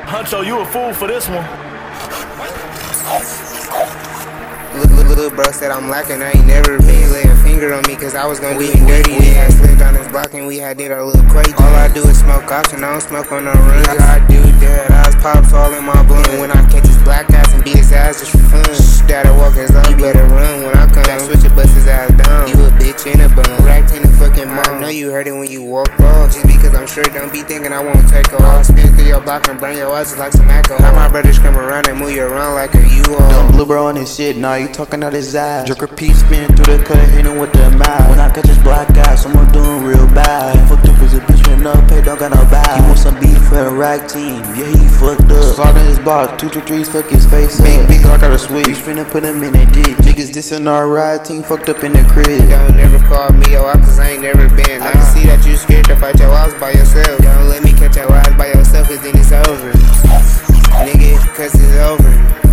Huncho, you a fool for this one. Little bro said I'm lacking, I ain't never been. Lay a finger on me cause I was gonna be dirty. We had slipped on this block and we had did our little crate. All I do is smoke ops and I don't smoke on no runs. I do that, eyes pops all in my blunt. And when I catch his black ass and beat his ass just for fun, that'll walk his up, you better run when I come. That switch bust his ass down. You a bitch in a bum, racked in the fucking mouth. I know you heard it when you walked off. Just because I'm sure, don't be thinking I won't take off. I'll spin through your block and burn your ass like some alcohol. How my brothers come around and move you around like a U-Haul. Dumb blue bro on his shit, nah, you talking out his ass. Jerk repeat, spin through the cut, hit him with the mouth. When I catch his black ass, someone doing real bad. He fucked up as a bitch with no pay, don't got no bag. He want some beef for the rag team, yeah, he fucked up. Slide in his box, 2 to 3s, fuck his face up. Big Glock out of switch, we finna put him in a ditch. Niggas dissing our ride team, fucked up in the crib. Don't never call me your wife cause I ain't never been. I can see that you scared to fight your ass by yourself. Don't let me catch your ass by yourself cause then it's over. Nigga, cause it's over.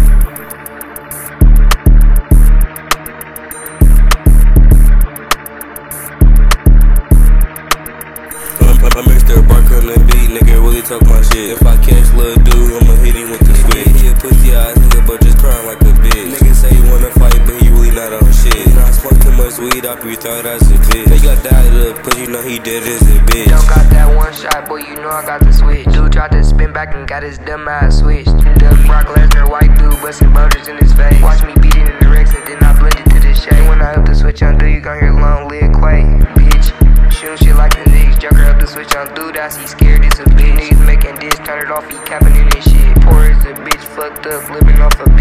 I mixed the bark on the beat, nigga really talk my shit. If I catch lil' dude, I'ma hit him with the switch. He a pussy ass nigga, but just crying like a bitch. Nigga say he wanna fight, but he really not on shit. I smoke too much weed, I be thought as a bitch. They got died up, cause you know he dead as a bitch. Don't got that one shot, boy, you know I got the switch. Dude tried to spin back and got his dumb ass switched. Dumb Brock Lesnar, white dude, bustin' boulders in his face. Watch me beat it in the Rex and then I blend it to the shade. When I up the switch on dude, you gon' hear long live Quay. Bitch, shootin' shit like the niggas. Joker up the switch on dude, I see scared, it's a bitch. Niggas making this, turn it off, he capping in his shit. Poor as a bitch, fucked up, living off a